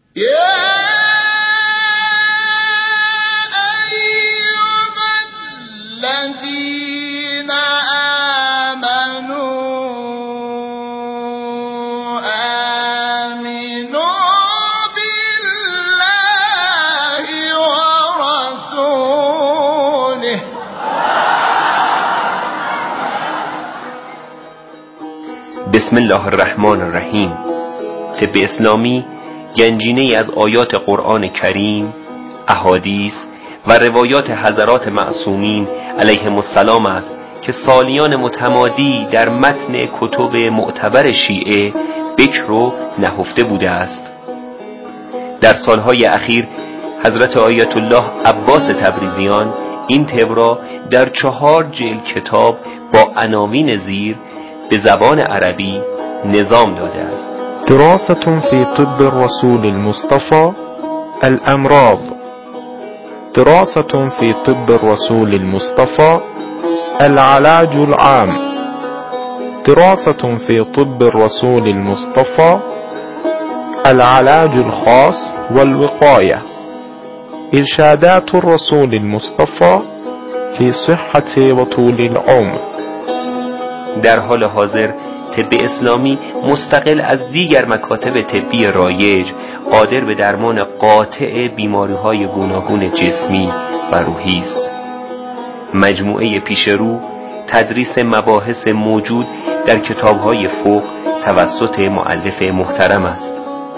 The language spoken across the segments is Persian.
بسم الله الرحمن الرحیم. طب اسلامی گنجینه‌ای از آیات قرآن کریم، احادیث و روایات حضرات معصومین علیهم السلام است که سالیان متمادی در متن کتب معتبر شیعه بکر و نهفته بوده است. در سالهای اخیر حضرت آیت الله عباس تبریزیان این طب را در 4 جلد کتاب با عناوین زیر به زبان عربی نظام داده است. دراسة في طب الرسول المصطفى الأمراض. دراسة في طب الرسول المصطفى العلاج العام. دراسة في طب الرسول المصطفى العلاج الخاص والوقاية. إرشادات الرسول المصطفى في صحة وطول العمر. در حال حاضر طب اسلامی مستقل از دیگر مکاتب طبی رایج قادر به درمان قاطع بیماری‌های گوناگون جسمی و روحی است. مجموعه پیشرو تدریس مباحث موجود در کتاب‌های فقه توسط مؤلف محترم است.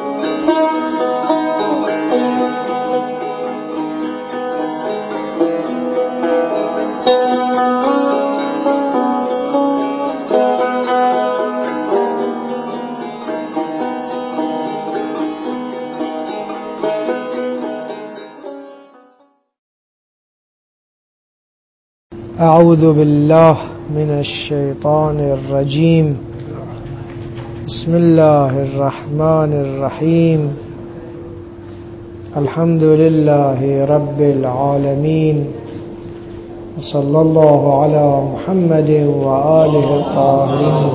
أعوذ بالله من الشيطان الرجيم. بسم الله الرحمن الرحيم. الحمد لله رب العالمين، وصلى الله على محمد وآله الطاهرين،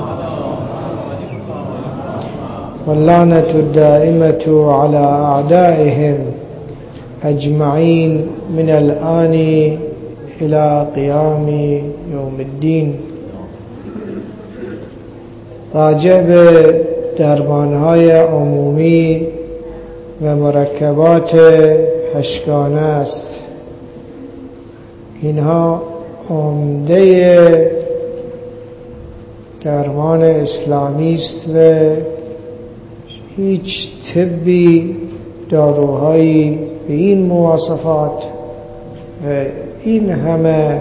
واللعنة الدائمة على أعدائهم أجمعين من الآن إلى قيام يوم الدين. راجع به درمانهای عمومی و مرکبات هشگانه است. اینها عمده درمان اسلامی است و هیچ طبی داروهایی به این مواصفات و این همه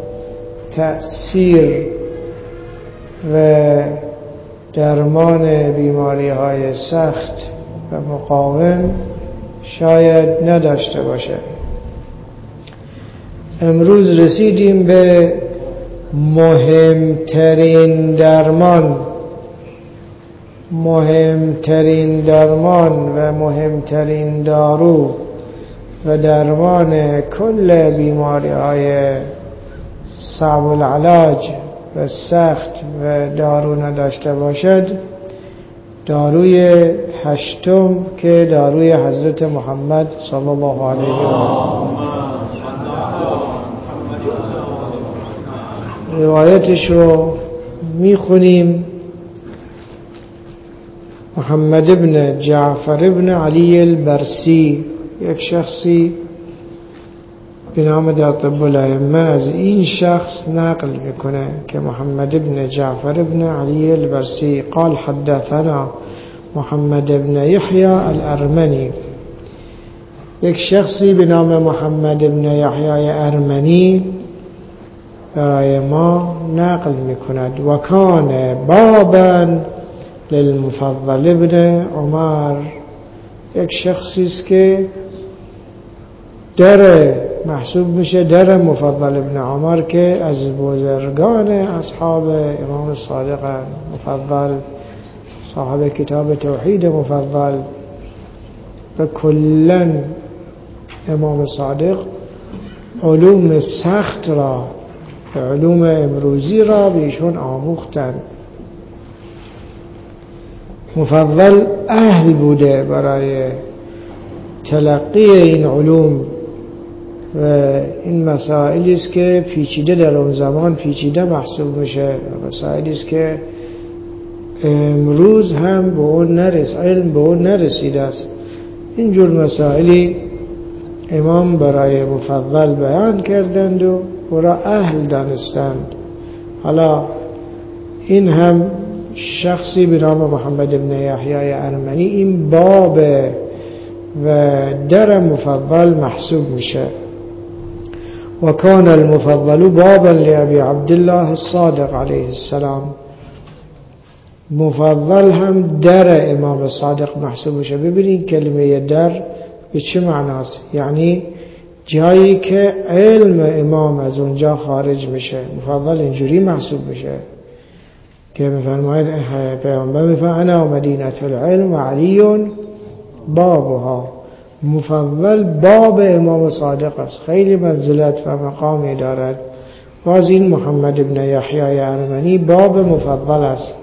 تأثیر و درمان بیماری های سخت و مقاوم شاید نداشته باشه. امروز رسیدیم به مهمترین درمان و مهمترین دارو و درمان کل بیماری های صعب العلاج و سخت و دارو نداشته باشد، داروی هشتم که داروی حضرت محمد صلی الله علیه و آله. روایتش رو میخونیم. محمد ابن جعفر ابن علی البرسی، یک شخصی به نام در طب الائمه از این شخص نقل میکنه که محمد ابن جعفر ابن علی البرسی قال حدثنا محمد ابن یحیی الارمنی. یک شخصی به نام محمد ابن یحیی ارمنی برای ما نقل میکند و کان بابا للمفضل ابن عمر. یک شخصی است که در محسوب میشه در مفضل ابن عمر که از بزرگان اصحاب امام صادق مفضل، صاحب کتاب توحید مفضل، و کلا امام صادق علوم سخت را و علوم امروزی را به ایشون آموختند. مفضل اهل بوده برای تلقی این علوم و این مسائلی است که پیچیده در اون زمان پیچیده محسوب میشه، مسائلی است که امروز هم به اون علم به اون نرسیده است. اینجور مسائلی امام برای مفضل بیان کردند و او را اهل دانستند. حالا این هم شخصی به نام محمد بن یحیی ارمنی این باب و در مفضل محسوب میشه. و کان المفضل بابا لأبي عبدالله الصادق علیه السلام. مفضل هم در امام صادق محسوب میشه. ببینید کلمه در به چه معناست؟ یعنی جایی که علم امام از اونجا خارج میشه. مفضل اینجوری محسوب میشه که میفرماید پیامبر میفرماید انا مدینة العلم و علی بابها. مفضل باب امام صادق است، خیلی منزلت و مقامی دارد. باز این محمد بن یحیی ارمنی باب مفضل است.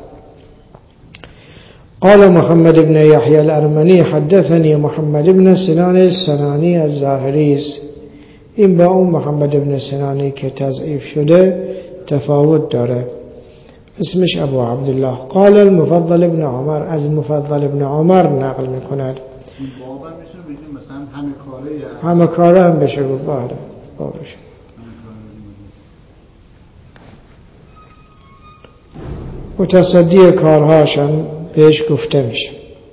قال محمد بن يحيى الأرمني حدثني محمد بن سنان السنانی الظاهری است. این با اون محمد بن سنانی که تضعیف شده تفاوت داره. اسمش ابو عبدالله. قال المفضل ابن عمر، از مفضل ابن عمر نقل میکند. بابا میشه بگیم مثلا همه کاره هم بشه گفت. بله بابش متصدی کارهاشم بهش گفته میشه.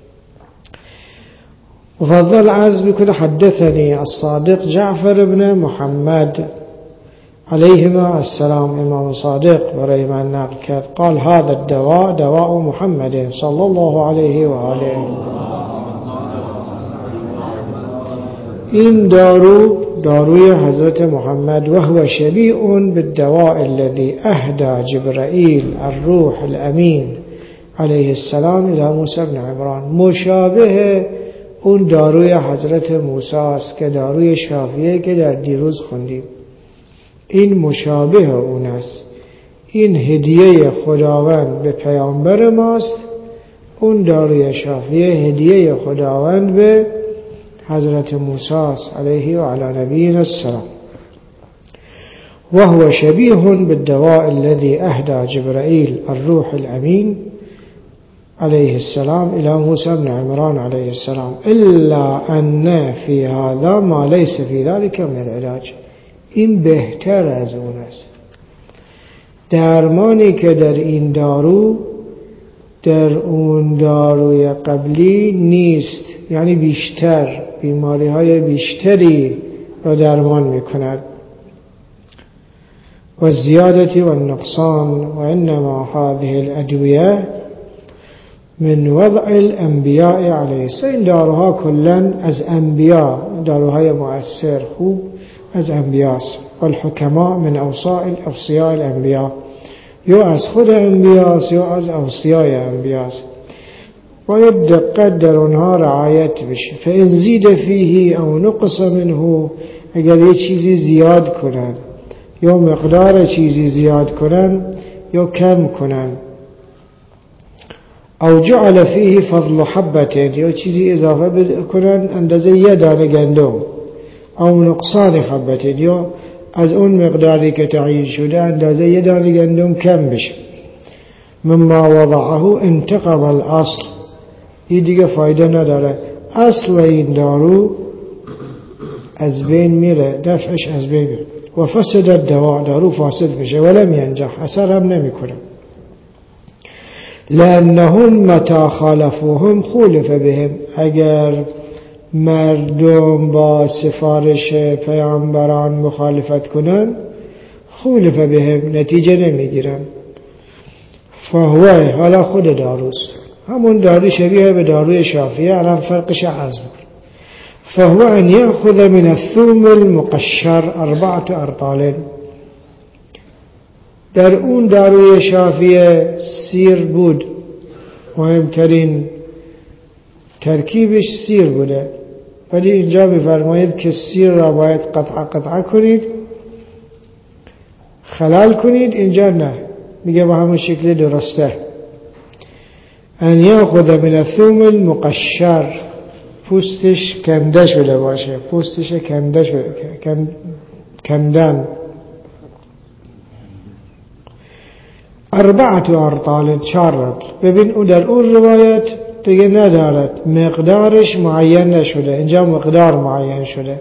مفضل عرض میکنه حدثني الصادق جعفر بن محمد علیهما السلام. امام صادق برای من نقل کرد. قال هذا الدواء دواء محمد صلی الله علیه و آله. این داروی حضرت محمد و هو شبیه بالدواء الذي اهدى جبرائیل الروح الامین علیه السلام الی موسی بن عمران. مشابه اون داروی حضرت موسی است که داروی شافیه که در دیروز خوندیم. این مشابه اون است. این هدیه خداوند به پیامبر ماست. اون داروی شافیه هدیه خداوند به حضرت موسی است علیه و علی نبینا السلام. وهو شبیه بالدواء الذي اهدى جبرائیل الروح الامین علیه السلام الى موسی بن عمران علیه السلام الا ان فی هذا ما لیس فی ذلك من العلاج. این بهتر از اون است. درمانی که در این دارو در اون داروی قبلی نیست، یعنی بیشتر بیماری های بیشتری را درمان میکند. و زیادتی و نقصان و انما هذه الادویه من وضع الانبیاء علیه السلام. این داروها کلن از انبیاء، داروهای مؤثر خوب از انبیاء است. والحکماء من اوصیاء الانبیاء، یا از خود انبیاء یا از اوصیای انبیاء. باید دقت در اونها رعایت بشه. فإن زید فیه او نقص منه، اگر یه چیزی زیاد کنن یا مقدار چیزی زیاد کنن یا کم کنن، او جعل فیه فضل حبت، یا چیزی اضافه کنن اندازه یه دانه گندم، او نقصان حبت، یا از اون مقداری که تعیین شده اندازه یه دانه گندم کم بشه. مما وضعه انتقض الاصل، این دیگه فایده نداره. اصل این دارو از بین میره، دفعش از بین میره. و فسد الدواء، دارو فاسد میشه. ولم ینجح، اثر هم نمیکنه. لانهم متى خالفوهم خولف بهم، اگر مردم با سفارش پیامبران مخالفت کنن خولف بهم، نتیجه نمیگیرن. فهو، حالا خود داروست، همون دارو شبیه به داروی شافیه. الان فرقش عرض میکنم. فهو ان یأخذ من الثوم المقشر 4 ارطال. در اون داروی شافیه سیر بود، مهمترین ترکیبش سیر بوده، ولی اینجا می‌فرماید که سیر را باید قطعه کنید، خلال کنید. اینجا نه، میگه با همون شکل درسته. ان یاخذ من الثوم المقشر، پوستش کنده شده باشه، پوستش کنده شده، کندن. 4 ارطال، 4 رطل. ببین او در اون روایت دیگه ندارد، مقدارش معین نشده، اینجا مقدار معین شده.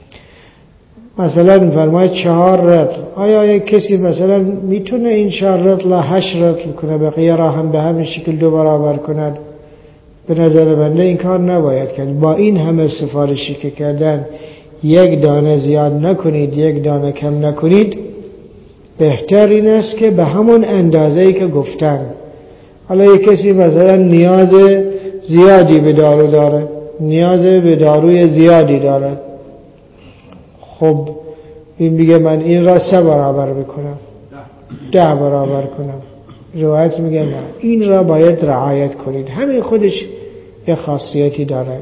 مثلا فرماید 4 رطل. آیا یک کسی مثلا میتونه این 4 رطل 8 رطل کنه، بقیه را هم به همین شکل 2 برابر کند؟ به نظر بنده این کار نباید کرد. با این همه سفارشی که کردن، 1 دانه زیاد نکنید، 1 دانه کم نکنید، بهتر این است که به همون اندازه‌ای که گفتن. حالا یک کسی مثلا نیاز زیادی به دارو داره، نیاز به داروی زیادی داره، خب این میگه من این را 3 برابر بکنم، 10 برابر کنم. روایت میگه نه، این را باید رعایت کنید. همین خودش یه خاصیتی داره.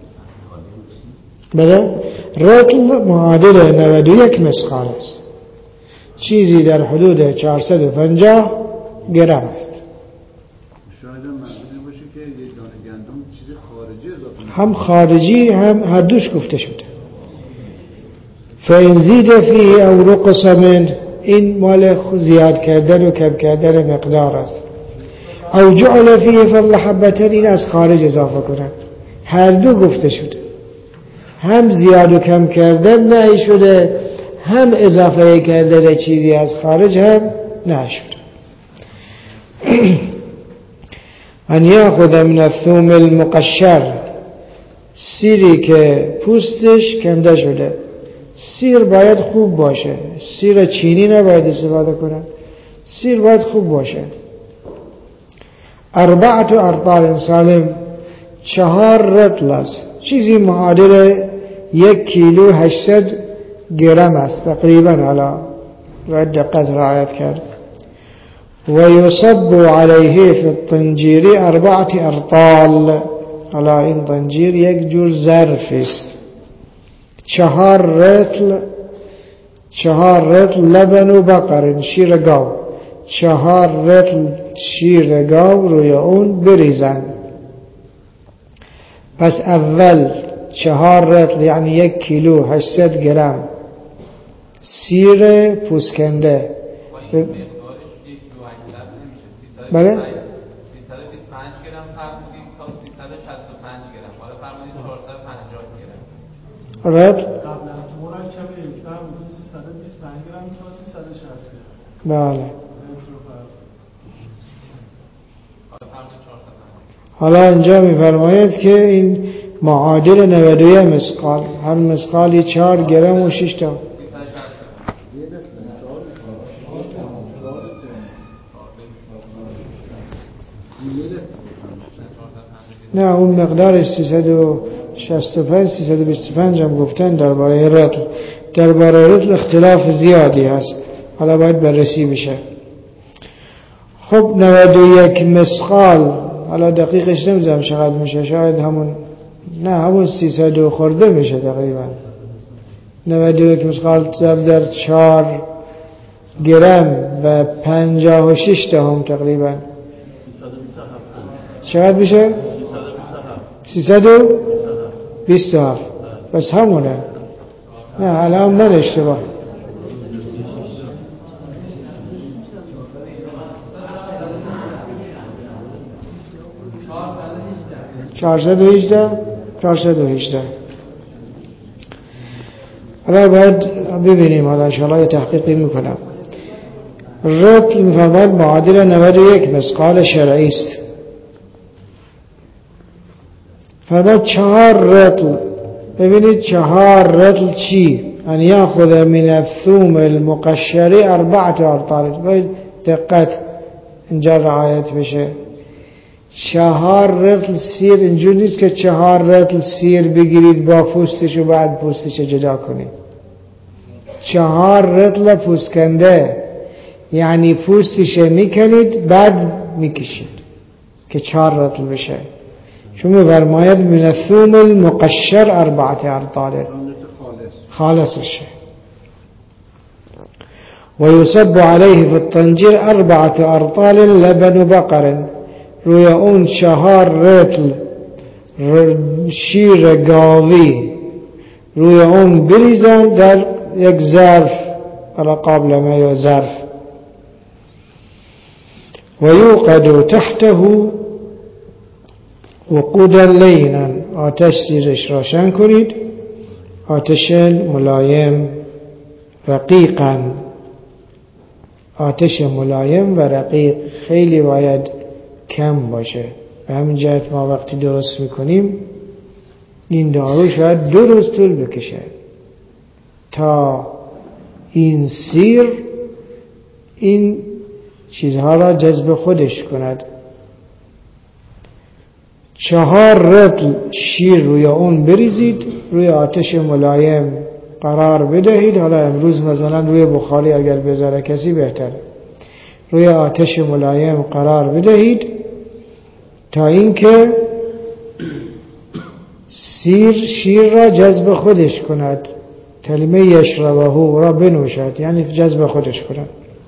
بله، رطل معادل 91 مسقال است، چیزی در حدود 450 گرم است. شاید هم منظور باشه که یک دانه گندم چیز خارجی اضافه، هم خارجی هم هر دوش گفته شده. فإن زید فیه او نقص منه، این مال زیاد کردن و کم کردن مقدار است. او جعل فیه فضل حبتن، این از خارج اضافه کنن. هر دو گفته شده، هم زیاد و کم کردن نهی شده، هم اضافه کردن چیزی از خارج هم نهی شده. ان یاخذ من الثوم المقشر، سیری که پوستش کنده شده. سیر باید خوب باشه، سیر چینی نباید استفاده کنن، سیر باید خوب باشه. 4 ارطال سالم، 4 رطل است، چیزی معادل 1 کیلو 800 گرم است تقریبا. حالا باید دقت رعایت کرد. و یصب علیه فی الطنجیر 4 ارطال. حالا این طنجیر یک جور ظرف است. 4 رطل لبن بقر، شیر گاو، 4 رطل شیر گاو روی اون بریزن. پس اول 4 رطل یعنی 1 کیلو 800 گرم سیر پوسکنده. بله 325 گرم فرمودید تا 365 گرم، حالا فرمودید 450 گرم. رطل قبلا مرکب یکتر بودی 325 گرم تا 360 گرم. بله. حالا حالا اینجا میفرماید که این معادل 91 مسقال، هر مسقالی 4 گرم و 6 تا. نه اون مقدارش 365 325 هم گفتن درباره رطل. درباره رطل اختلاف زیادی هست، حالا باید بررسی بشه. خب 91 مسقال، حالا دقیقش نمیدونم چقدر میشه، شاید همون 300 خورده میشه تقریبا. 91 مسقال ضرب در 4 گرم و 56 تا هم تقریبا چقدر میشه؟ 327. بس همونه. نه الان من اشتباه. چهارصد و هجده. حالا باید ببینیم، حالا انشاءالله تحقیقی میکنم. رطل میفرماید معادل 91 مسقال شرعی است. فرماید 4 رطل. ببینید 4 رطل چی؟ ان یاخذ من الثوم المقشر 4 ارطال. باید دقت اینجا رعایت بشه. 4 رطل سیر اینجور نیست که 4 رطل سیر بگیرید با پوستش و بعد پوستش جدا کنید. 4 رطل پوسکنده، یعنی پوستش میکنید بعد میکشید که 4 رطل بشه. چون فرماید من الثوم المقشر 4 ارطال، خالصشه. و یصب علیه فی الطنجیر 4 ارطال لبن بقر. روی اون 4 رطل شیر گاوی روی اون بریزن در یک ظرف، حالا قابلمه یا ظرف. و یوقد تحته وقودا لینا، آتش زیرش روشن کنید، آتش ملایم رقیقا. آتش ملایم و رقیق خیلی باید کم باشه. به همین جهت ما وقتی درست میکنیم این دارو شاید 2 روز طول بکشه تا این سیر این چیزها را جذب خودش کند. 4 رطل شیر روی اون بریزید، روی آتش ملایم قرار بدهید. حالا امروز مثلا روی بخاری اگر بذاره کسی بهتر، روی آتش ملایم قرار بدهید تا اینکه شیر را جذب خودش کند. کلمه یشربه را بنوشد، یعنی جذب خودش کند.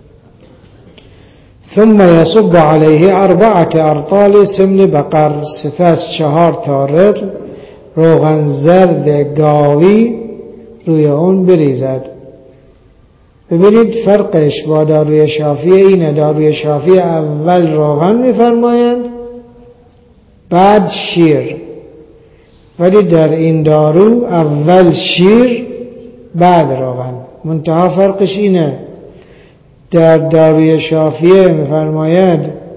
ثم يصب عليه 4 أرطال سمن بقر، سپس 4 تا رطل روغن زرد گاوی روی اون بریزد. ببینید فرقش با داروی شافعی اینه. داروی شافعی اول روغن میفرمایند بعد شیر، ولی در این دارو اول شیر بعد روغن. منتها فرقش اینه، در داروی شافعی میفرماید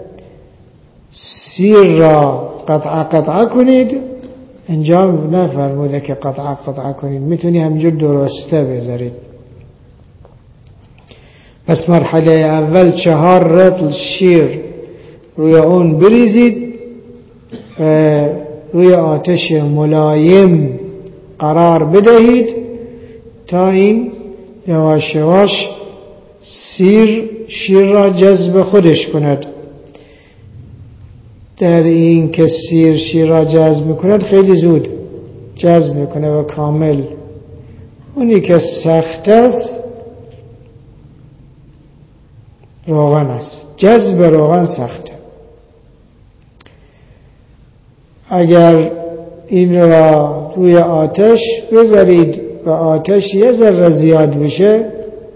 سیر را قطعه کنید، اینجا نفرموده که قطعه کنید، میتونی همینجور درسته بذارید. پس مرحله اول 4 رطل شیر روی اون بریزید، روی آتش ملایم قرار بدهید تا این یواش یواش شیر را جذب خودش کند. در این که شیر را جذب میکند خیلی زود جذب میکنه و کامل. اونی که سخت است روغن است، جذب روغن سخته. اگر این را روی آتش بذارید و آتش یه ذره زیاد بشه،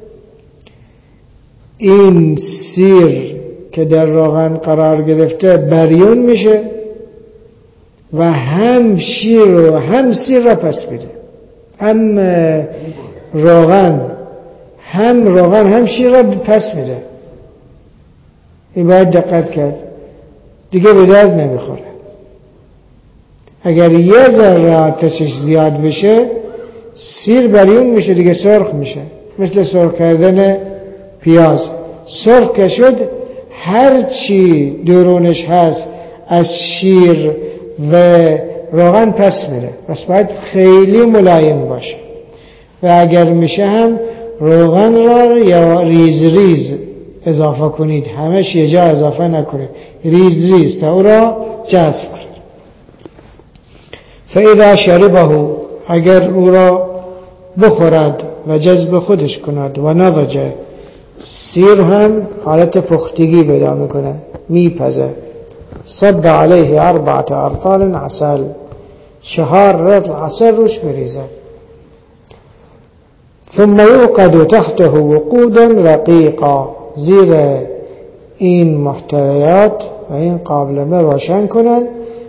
این سیر که در روغن قرار گرفته بریون میشه و هم شیر و هم سیر را پس میده. هم روغن هم شیر را پس میده. این باید دقت کرد، دیگه به درد نمیخوره. اگر یه ذره آتشش زیاد بشه سیر بریون میشه، دیگه سرخ میشه، مثل سرخ کردن پیاز. سرخ که شد هر چی درونش هست از شیر و روغن پس میره. پس باید خیلی ملایم باشه و اگر میشه هم روغن را یا ریز اضافه کنید، همش یه جا اضافه نکنید، ریز تا او را جذب کنید. فاذا شربه، اگر او را بخورد و جذب خودش کند، و نضجه، سیر هم حالت پختگی پیدا میکنه، میپزه، صب علیه 4 أرطال عسل، 4 رطل عسل روش بریزه. ثم يوقد تحته وقودا رقيقا، زیر این محتویات و این قابلمه روشن کنن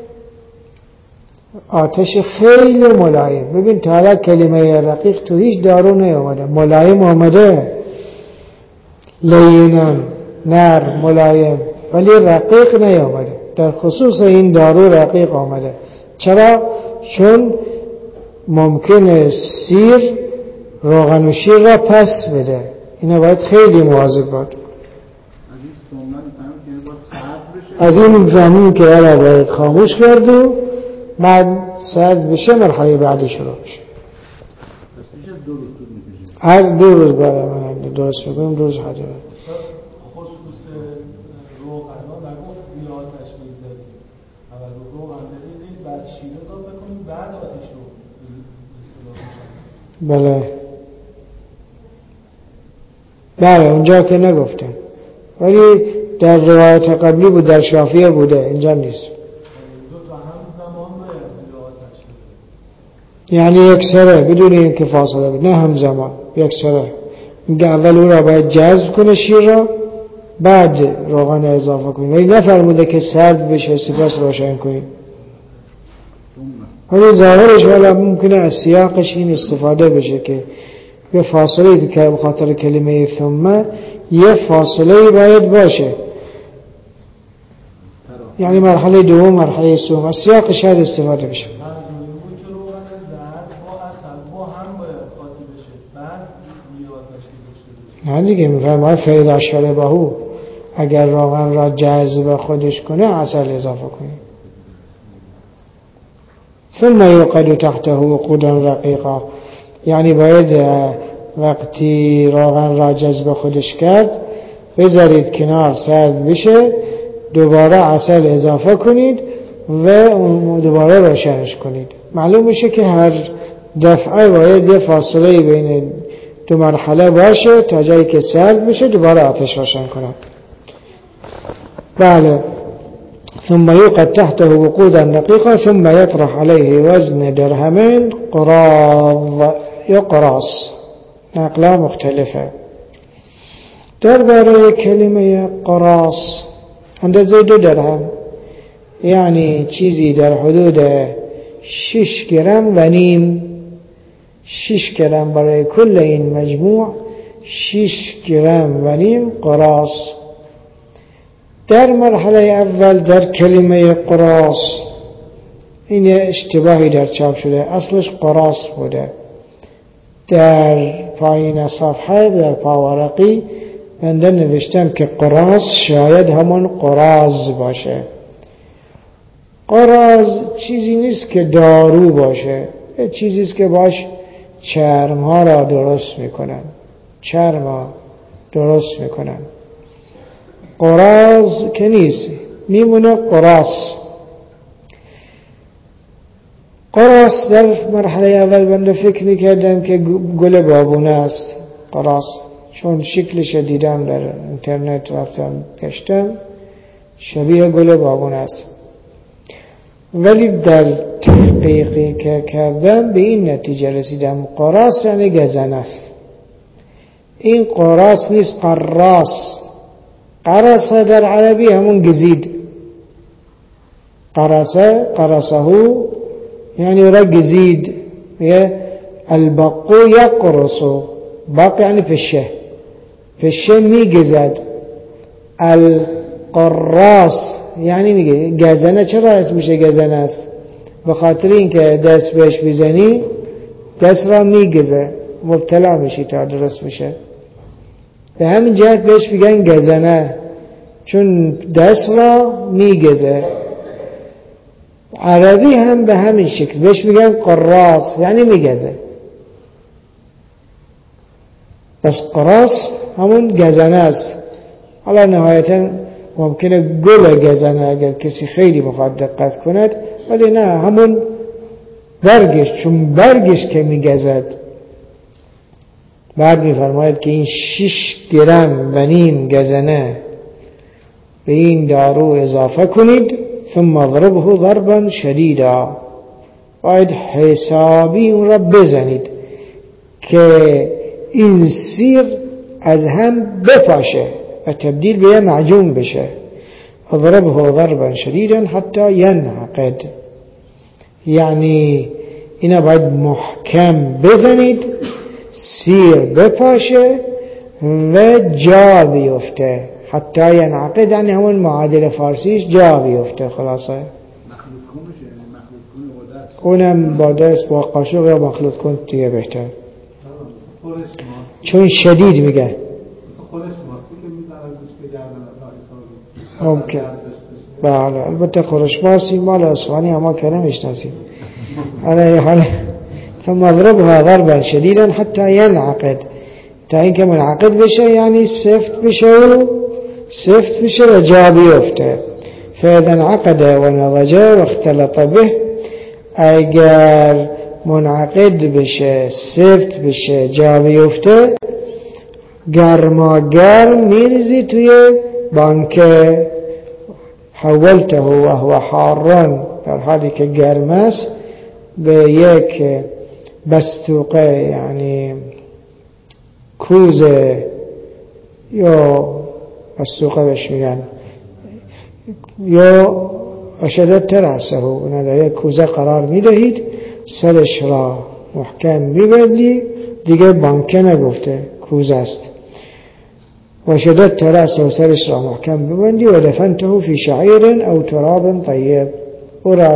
آتش خیلی ملایم. ببین تا حالا کلمه رقیق تو هیچ دارو نیامده، ملایم آمده، لینا نرم ملایم، ولی رقیق نیامده. در خصوص این دارو رقیق آمده. چرا؟ چون ممکنه سیر روغن و شیر را پس بده. اینا باید خیلی مواظب بود. از این فهمیم که را باید خاموش کرد و بعد سرد بشه مرحله بعدی شروع بشه. هر 2 روز برای من درست میکنیم، 2 روز حجمه. خصوص روغن ها نگفت زیر آتش بگذارید، اول روغن بریزید بعد شیر اضافه کنید بعد آتش رو بله اونجا که نگفتم، ولی در روایت قبلی بود، در شافعیه بوده، اینجا نیست. یعنی یک سره بدون اینکه فاصله بود، نه همزمان، یک سره. میگه اول او را باید جذب کنه شیر را، بعد روغن اضافه کنی، ولی نفرموده که سرد بشه سپس روشن کنی. ولی ظاهرش والا ممکنه از سیاقش این استفاده بشه که به فاصله به خاطر کلمه ثم یه فاصله باید باشه، یعنی مرحله دوم مرحله سوم، از سیاق شاید استفاده بشه. نه دیگه میفرماید فیضا شربهو، اگر روغن را جذب خودش کنه عسل اضافه کنی. ثم یوقد تحته وقودا رقیقا، یعنی باید وقتی روغن را جذب خودش کرد بذارید کنار سرد بشه، دوباره عسل اضافه کنید و دوباره روشنش کنید. معلوم میشه که هر دفعه باید یه فاصله بین دو مرحله باشه تا جایی که سرد بشه دوباره آتش روشن کنند. بله. ثم يوقد تحته وقودا دقيقا ثم يطرح عليه وزن درهمين قراض يقراص. نقلا مختلفه. درباره کلمه قراص اندازه 2 درهم، یعنی چیزی در حدود 6 گرم و نیم. 6 گرم برای کل این مجموع 6 گرم و نیم قراص. در مرحله اول در کلمه قراص این اشتباهی در چاپ شده، اصلش قراص بوده. در پایین صفحه در پاورقی بنده نوشتم که قراص شاید همون قراز باشه. قراز چیزی نیست که دارو باشه، چیزی است که باش چرم ها را درست میکنن، چرم ها درست میکنن. قراز که نیست، میمونه قراص. قراص در مرحله اول بنده فکر میکردم که گل بابونه است قراص، چون شکلش دیدم در اینترنت رفتم گشتم شبیه گل بابونه است، ولی در تحقیقی که کردم به این نتیجه رسیدم قراص یعنی گزنه است. این قراص نیست، قراص. قرصه در عربی همون گزید، قرصه یعنی را گزید. البقو یقرصو، بق یعنی پشه میگزد. القراص یعنی میگه گزنه. چرا اسمش گزنه است؟ به خاطر اینکه دست بهش بزنی دست را میگزه، مبتلا میشی تا درست میشه. به همین جهت بهش میگن گزنه، چون دست را میگزه. عربی هم به همین شکل بهش میگن قراص یعنی میگزه. بس قراص همون گزنه است. حالا نهایتا ممکنه گل گزنه اگر کسی خیلی بخواد دقت کند، ولی نه، همون برگش، چون برگش که میگزد. بعد میفرماید که این 6 گرم و نیم گزنه به این دارو اضافه کنید. ثم اضربه ضربا شدیدا، باید حسابی اون را بزنید که این سیر از هم بپاشه و تبدیل به یه معجون بشه. اضربه ضربا شدیدا حتی ینعقد، یعنی اینا باید محکم بزنید سیر بپاشه و جا بیفته. حتی ینعقد یعنی همون معادل فارسیش جا بیفته. خلاصه اونم با دست با قاشق یا مخلوط کن دیگه بهتر، چون شدید میگه. ممکن بله، البته خورشماسی مال اصفهانی اما که نمیشناسیم. علیه حال ثم اضربها ضربا شدیدا حتی ینعقد، تا اینکه منعقد بشه یعنی سفت بشه و جا بیفته. فاذا انعقد و نضج و اختلط به، اگر منعقد بشه سفت بشه جا بیفته، گرما گرم میریزی توی بانکه حولته و هو حارن، در حالی که گرم است، به یک بستوقه یعنی کوزه یا بستوقه بهش میگن، یا اشدت ترسه، اون در یک کوزه قرار میدهید، سرش را محکم میبندی، دیگه بانکه نگفته کوزه است، و شدت ترسه و سرش را محکم ببندی، و دفنته فی شعیر او تراب طیب، او را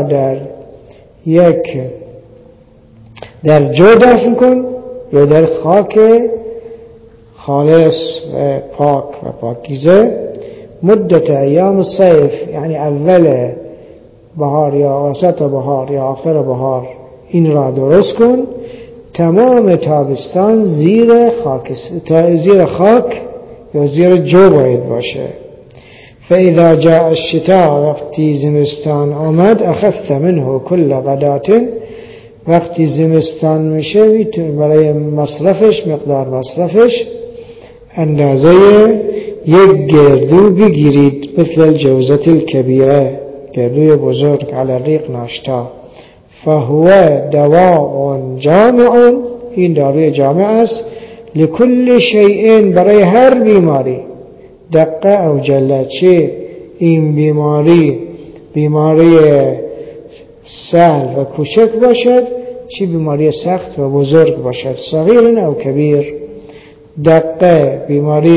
در جو دفن کن یا در خاک خالص و پاک و پاکیزه، مدت ایام الصیف، یعنی اول بهار یا وسط بهار یا آخر بهار این را درست کن، تمام تابستان زیر خاک یا زیر جو باید باشه. فاذا جاء الشتاء، وقتی زمستان آمد، اخذت منه كل غدات، وقتی زمستان میشه میتونی برای مصرفش، مقدار مصرفش اندازه یک گردو بگیرید، مثل الجوزة الكبیره، گردوی بزرگ، علی الریق ناشتا. فهو دواء جامع، این داروی جامع است، لكل شیء، برای هر بیماری، دقه او جله، چه این بیماری سهل و کوچک باشد، چه بیماری سخت و بزرگ باشد، صغیر او کبیر. دقه بیماری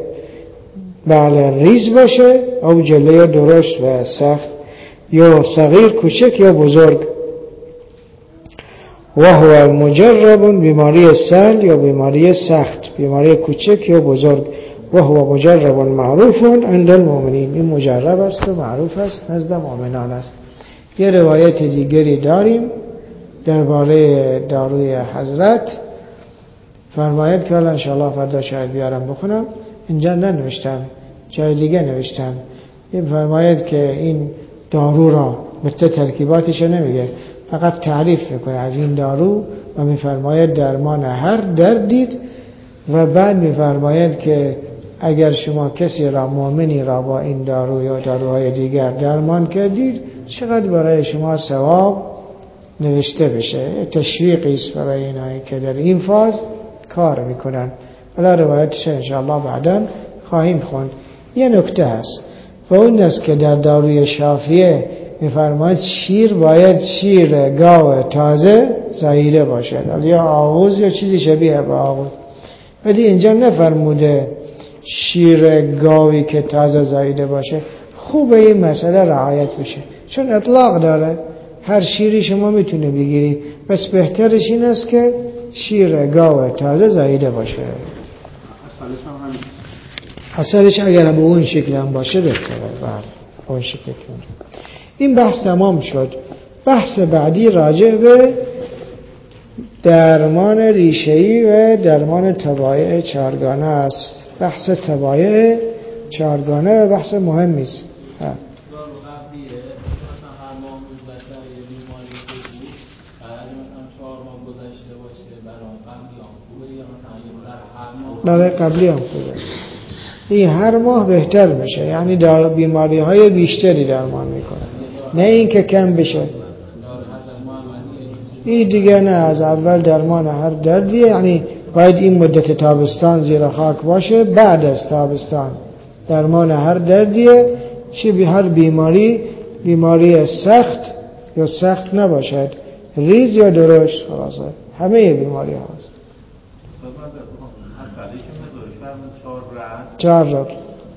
ریز باشه، او جله درشت و سخت، یا صغیر کوچک یا بزرگ. و هو مجرب، بیماری سهل یا بیماری سخت، بیماری کوچک یا بزرگ. و هو مجرب معروف عند المؤمنین، این مجرب است و معروف است نزد مؤمنان است. یه روایت دیگری داریم درباره داروی حضرت، فرماید که الان انشاءالله فردا شاید بیارم بخونم، اینجا ننوشتم، جای دیگه نوشتم. این فرماید که این دارو را مثل ترکیباتش نمیگه، فقط تعریف میکنه از این دارو و میفرماید درمان هر دردید، و بعد میفرماید که اگر شما کسی را، مؤمنی را، با این دارو یا داروهای دیگر درمان کردید، چقدر برای شما ثواب نوشته بشه. تشویقی است برای اینایی که در این فاز کار میکنن. ولی روایتش انشاءالله بعدا خواهیم خوند. یه نکته هست و اون است که در داروی شافیه میفرماید شیر باید شیر گاو تازه زاییده باشد، یا آغوز یا چیزی شبیه به آغوز، ولی اینجا نفرموده شیر گاوی که تازه زاییده باشه. خوبه این مسئله رعایت بشه، چون اطلاق داره، هر شیری شما میتونه بگیری، بس بهترش این است که شیر گاو تازه زاییده باشه. اصلش اگر به اون شکل هم باشه بهتره. اون شکل. این بحث تمام شد. بحث بعدی راجع به درمان ریشه‌ای و درمان طبایع چهارگانه است. بحث طبایع چهارگانه بحث مهمی است. برای قبلی هم خوبه. این هر ماه بهتر بشه، یعنی بیماری های بیشتری درمان میکنه، نه این که کم بشه. این دیگه نه، از اول درمان هر دردیه، یعنی باید این مدت تابستان زیر خاک باشه، بعد از تابستان درمان هر دردیه، چه به هر بیماری سخت یا سخت نباشد، ریز یا درشت، خلاصه همه بیماری هاست. 4 رطل.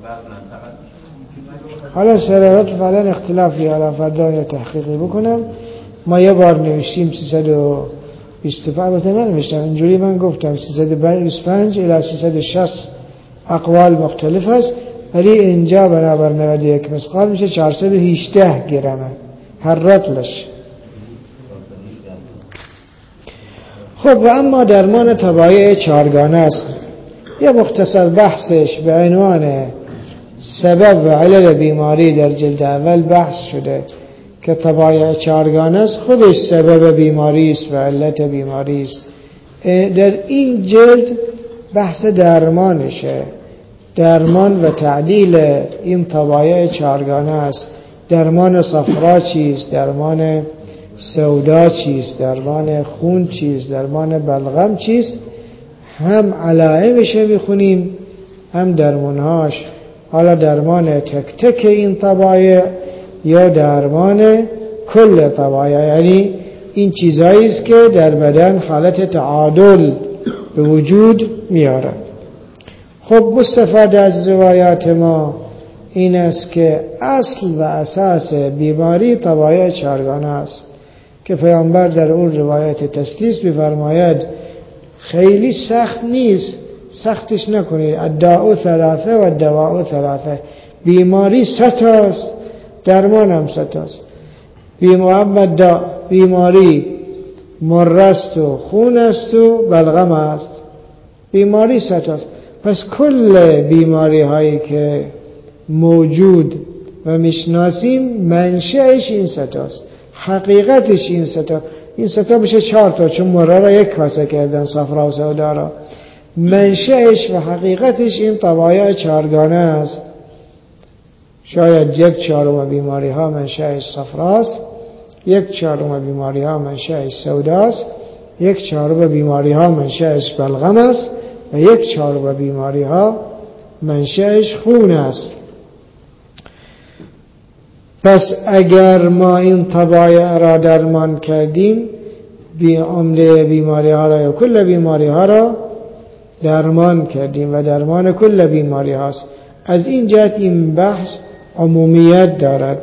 حالا سر رطل فعلا اختلافی، حالا فردا تحقیقی بکنم. ما یه بار نوشتیم 325، البته ننوشتم، اینجوری من گفتم 325 الی 360 اقوال مختلف است، ولی اینجا برابر 91 مثقال میشه 418 گرمه هر رطلش. خب و اما درمان طبایع چهارگانه است. یه مختصر بحثش به عنوان سبب و علل بیماری در جلد اول بحث شده که طبایع چهارگانه است، خودش سبب بیماری است و علت بیماری است. در این جلد بحث درمانشه درمان و تعدیل این طبایع چهارگانه است. درمان صفرا چیست، درمان سودا چیست، درمان خون چیست، درمان بلغم چیست، هم علائمش میخونیم هم درمانهاش. حالا درمان تک تک این طبایع یا درمان کل طبایع، یعنی این چیزایی است که در بدن حالت تعادل به وجود میارد. خب مستفاد از روایات ما این است که اصل و اساس بیماری طبایع چهارگانه است که پیامبر در اون روایت تسلیس بفرماید خیلی سخت نیست، سختش نکنید. الداء ثلاثه و الدواء ثلاثه. بیماری سه تاست، درمان هم سه تاست. بیماری مرست و خون است و بلغم است. بیماری سه تاست. پس کل بیماری هایی که موجود و میشناسیم منشأش این سه تاست، حقیقتش این سه تا. این سه تا بشه 4 تا، چون مرا را یک کاسه کردن، صفرا و سودا را. منشأش و حقیقتش این طبایع چهارگانه است. شاید 1/4 بیماری ها منشأش صفراست، 1/4 بیماری ها منشأش سوداست، 1/4 بیماری ها منشأش بلغم است و 1/4 بیماری ها منشأش خون است. پس اگر ما این طبایع را درمان کردیم، عمله بیماری ها را یا کل بیماری ها را درمان کردیم و درمان کل بیماری هاست. از این جهت این بحث عمومیت دارد.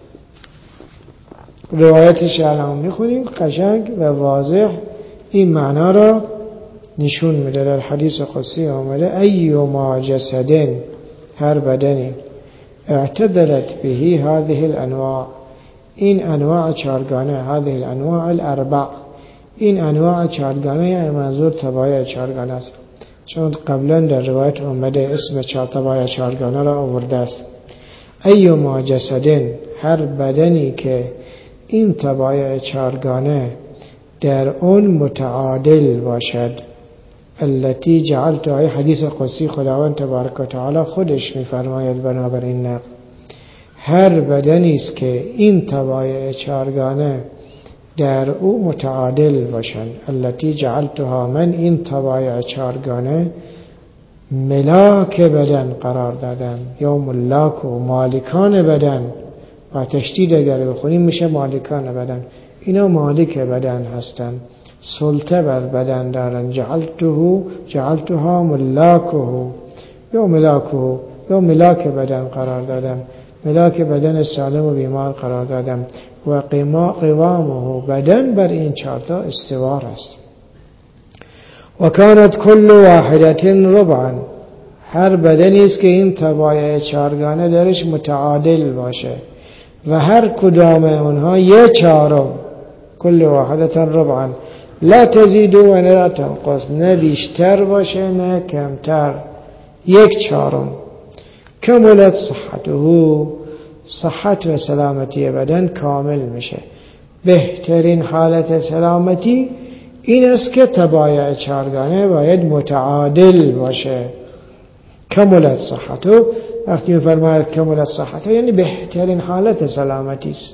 روایتش الان میخونیم، قشنگ و واضح این معنا را نشون میده. در حدیث قدسی آمده ایما جسد، هر بدنی اعتدلت بهی هذه الانواع، این انواع چهارگانه، هذه الانواع الاربع، این انواع چهارگانه یعنی منظور طبایع چهارگانه است، چون قبلا در روایت آمده اسم طبایع چهارگانه را آورده است. ایما جسد، هر بدنی که این طبایع چهارگانه در اون متعادل باشد، التي جعلتها، ای حدیث قدسی خداوند تبارک و تعالی خودش میفرماید بنابراین نقل، هر بدنی است که این طبایع چهارگانه در او متعادل باشند، التي جعلتها، من این طبایع چهارگانه ملاک بدن قرار دادم، یا ملاک و مالکان بدن، با تشدید اگر بخونیم میشه مالکان بدن، اینا مالک بدن هستند، سلطه بر بدن دارن. جعلتها ملاکه، یا ملاکه، یا ملاک بدن قرار دادم، ملاک بدن سالم و بیمار قرار دادم. و قوامه، بدن بر این 4 تا استوار است. و کانت کل واحدة ربعا، هر بدنی است که این طبایع چهارگانه درش متعادل باشه و هر کدام اونها 1/4، کل واحدة ربعا، لا تزید و لا تنقص، نه بیشتر باشه نه کمتر، 1/4. کملت صحته، صحت و سلامتی بدن کامل میشه. بهترین حالت سلامتی این است که طبایع چهارگانه باید متعادل باشه. کملت صحته، وقتی میفرماید کملت صحته یعنی بهترین حالت سلامتی است.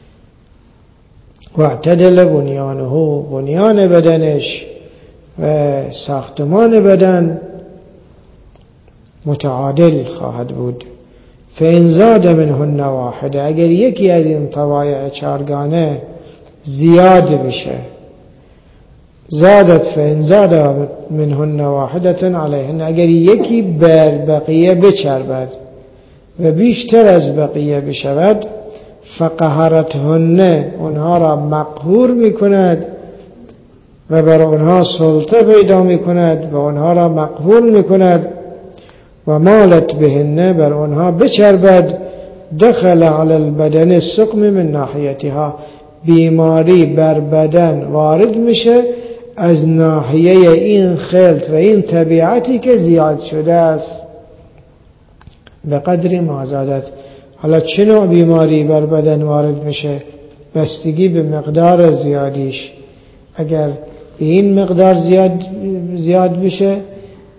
و اعتدل بنیانه، بنیان بدنش و ساختمان بدن متعادل خواهد بود. فإن زاد منهن واحده، اگر یکی از این طبایع چهارگانه زیاد بشه، زادت فإن زاد منهن واحده علیهن، اگر یکی بر بقیه بچربد و بیشتر از بقیه بشود، فقهرتهن، اونها را مقهور میکند و بر اونها سلطه پیدا میکند و اونها را مقهور میکند. و مالت بهن، بر اونها بچربد. دخل علی البدن السقم من ناحیتها، بیماری بر بدن وارد میشه از ناحیه این خلط و این طبیعتی که زیاد شده است. به قدر ما زادت، حالا چه نوع بیماری بر بدن وارد میشه؟ بستگی به مقدار زیادیش. اگر این مقدار زیاد بشه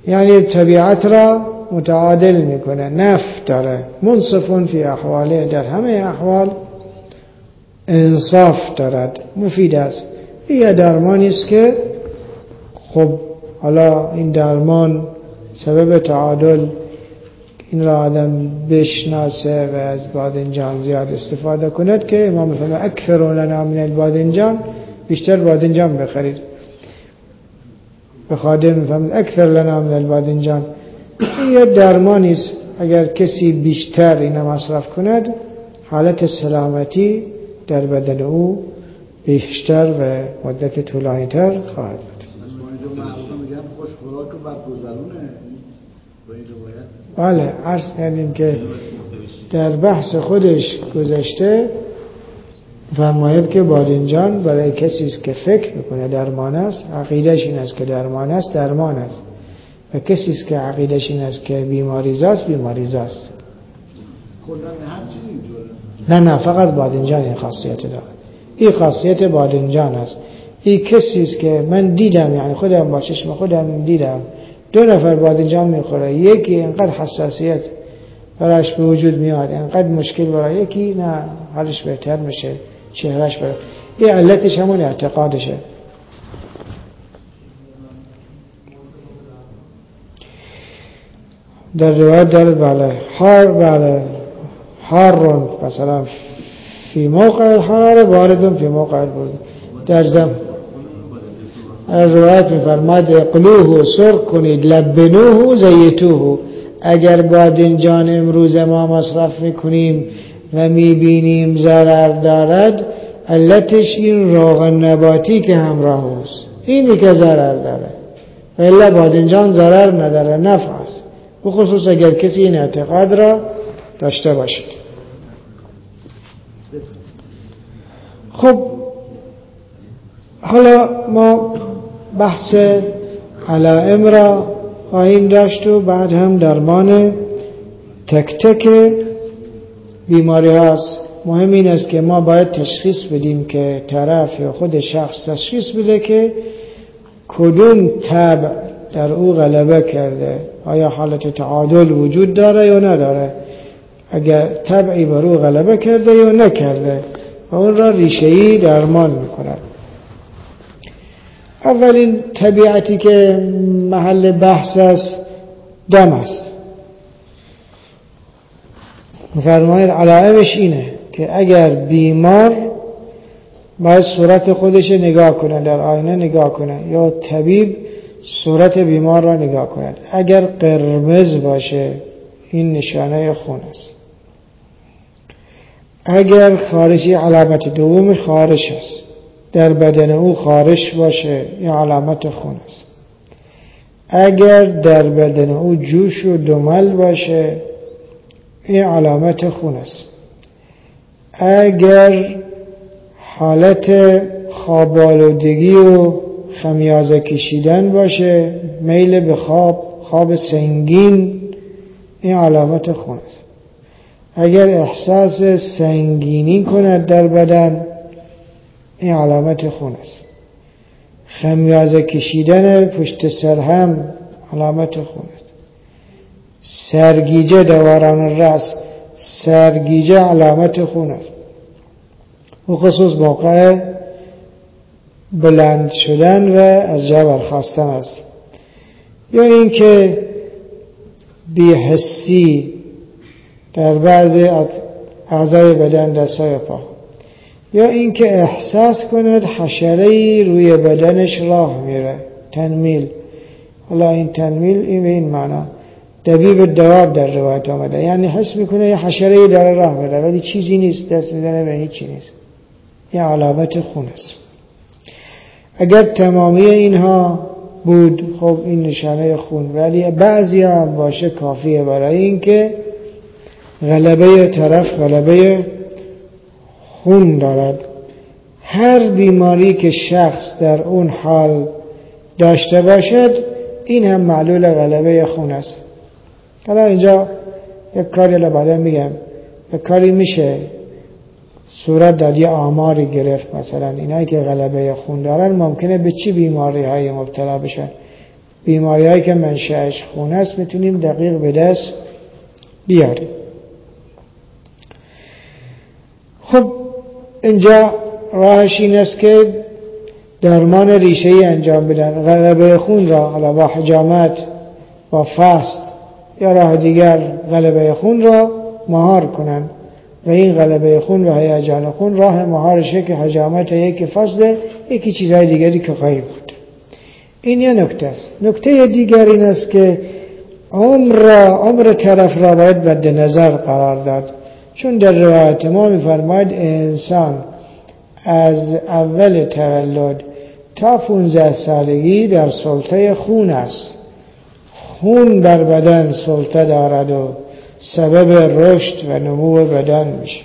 یعنی طبیعت را متعادل میکنه، نفع داره، منصف فی احواله، در همه احوال انصاف دارد، مفید است. این درمانی است که خب حالا این درمان سبب تعادل این را آدم بشناسه و از بادنجان زیاد استفاده کند که امام میفرماید اکثر لنا من البادنجان، بیشتر بادنجان بخرید. به خادم میفرماید اکثر لنا من البادنجان. این یه درمانی است، اگر کسی بیشتر این مصرف کند حالت سلامتی در بدن او بیشتر و مدت طولانی‌تر خواهد بود. بله، عرض کردیم که در بحث خودش گذشته فرماید که بادنجان برای کسی است که فکر میکنه درمان است، عقیدهش این است که درمان است، درمان است. و کسی است که عقیدهش این است که بیماریزاست، بیماریزاست. نه فقط بادنجان این خاصیت داره. این خاصیت بادنجان است. این کسی است که من دیدم، یعنی خودم با چشم خودم دیدم 2 نفر بادنجان میخوره، یکی اینقدر حساسیت براش به وجود میاد، اینقدر مشکل برای یکی نه حالش بهتر میشه، چهرهش بره. این علتش همون اعتقادشه. در روایت داره بله حارون مثلا فی موقع الحراره باردون فی موقع البرد. در روایت میفرماد اقلوه سرخ کنید، لبنوه زیتوه. اگر بادنجان امروز ما مصرف میکنیم و میبینیم ضرر دارد، علتش این روغن نباتی که همراه است، اینی که ضرر داره. ولی بادنجان ضرر نداره، نفع است، بخصوص اگر کسی این اعتقاد را داشته باشد. خب حالا ما بحث علائم را خواهیم داشت و بعد هم درمان تک تک بیماری هاست. مهم این است که ما باید تشخیص بدیم که طرف یا خود شخص تشخیص بده که کدوم طبع در او غلبه کرده، آیا حالت تعادل وجود داره یا نداره. اگر طبعی بر او غلبه کرده یا نکرده و اون را ریشه‌ای درمان میکند. اولین طبیعتی که محل بحث است دم است. فرماید علائمش اینه که اگر بیمار باید صورت خودش نگاه کنه، در آینه نگاه کنه، یا طبیب صورت بیمار را نگاه کند. اگر قرمز باشه این نشانه خون است. اگر خارشی، علامت دوم خارش است، در بدن او خارش باشه یا علامت خون است. اگر در بدن او جوش و دمل باشه این علامت خون است. اگر حالت خواب آلودگی و خمیازه کشیدن باشه، میل به خواب سنگین، این علامت خون است. اگر احساس سنگینی کند در بدن این علامت خون است. خمیازه کشیدن پشت سر هم علامت خون است. سرگیجه، دوران راس، سرگیجه علامت خون است، و خصوص موقع بلند شدن و از جا برخاستن است. یا اینکه بی‌حسی در بعضی اعضای بدن، دستای پا. یا اینکه احساس کند حشره‌ای روی بدنش راه میره، تنمیل. حالا این تنمیل این به این معنا دبیب دواب در روایت آمده، یعنی حس میکنه یه حشره‌ای داره راه میره ولی چیزی نیست، دست میزنه به هیچی نیست. این علامت خون است. اگر تمامی اینها بود خب این نشانه خون، ولی بعضی هم باشه کافیه برای اینکه غلبه طرف غلبه خون دارد. هر بیماری که شخص در اون حال داشته باشد این هم معلول غلبه خون است. حالا اینجا یک کاری بعدا میگم، یک کاری میشه صورت داد، یه آماری گرفت. مثلا اینایی که غلبه خون دارن ممکنه به چی بیماری های مبتلا بشن. بیماری هایی که منشأش خون است میتونیم دقیق به دست بیاریم. خب اینجا راهش این است که درمان ریشه‌ای انجام بدن، غلبه خون را حالا با حجامت، با فست یا راه دیگر غلبه خون را مهار کنن و این غلبه خون و هیجان خون راه مهارشه که حجامت، یکی فست، یکی چیزهای دیگری که غیب بود. این یه نکته است. نکته دیگر این است که عمر طرف را باید مد نظر قرار داد، چون در روایت ما می‌فرماید انسان از اول تولد تا 15 سالگی در سلطه خون است. خون بر بدن سلطه دارد و سبب رشد و نمو بدن میشه.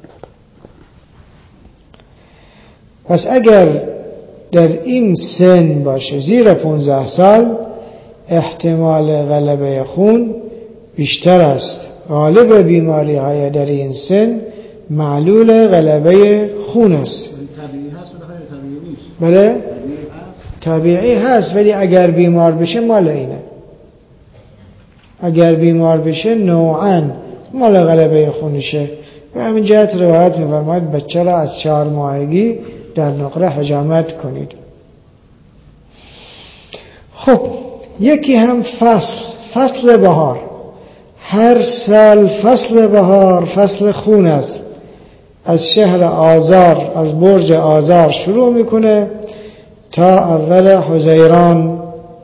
پس اگر در این سن باشه زیر 15 سال احتمال غلبه خون بیشتر است. غالب بیماری های در این سن معلول غلبه خون است. طبیعی هست ولی طبیعی نیست. بله طبیعی هست ولی اگر بیمار بشه مال اینه. اگر بیمار بشه نوعاً مال غلبه خونشه. و همین جهت روایت می‌فرماید بچه را از 4 ماهگی در نقره حجامت کنید. خب یکی هم فصل بهار. هر سال فصل بهار فصل خون است. از شهر آذار، از برج آذار شروع میکنه تا اول حزیران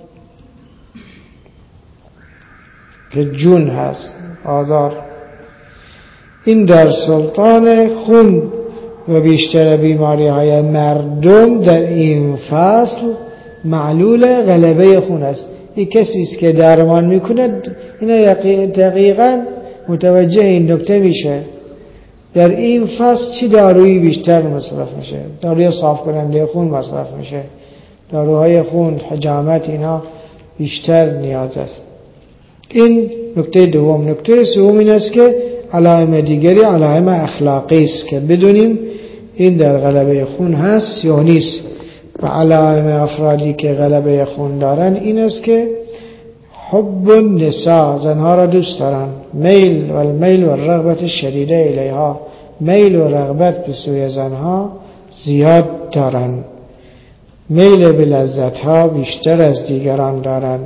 که جون هست. آذار این در سلطان خون و بیشتر بیماری های مردم در این فصل معلول غلبه خون است. این کسی است که درمان میکنه اینا دقیقاً متوجه این نکته میشه در این فصل چی دارویی بیشتر مصرف میشه. داروی صاف کننده خون مصرف میشه، داروهای خون، حجامت، اینا بیشتر نیاز است. این نکته دوم. نکته سوم این است که علائم دیگری علائم اخلاقی است که بدونیم این در غلبه خون هست یا نیست. و علائم افرادی که غلبه خون دارن این است که حب النساء، زنها را دوست دارن، میل و المیل و رغبت شدیده الیها، میل و رغبت به سوی زنها زیاد دارن، میل به لذتها بیشتر از دیگران دارن،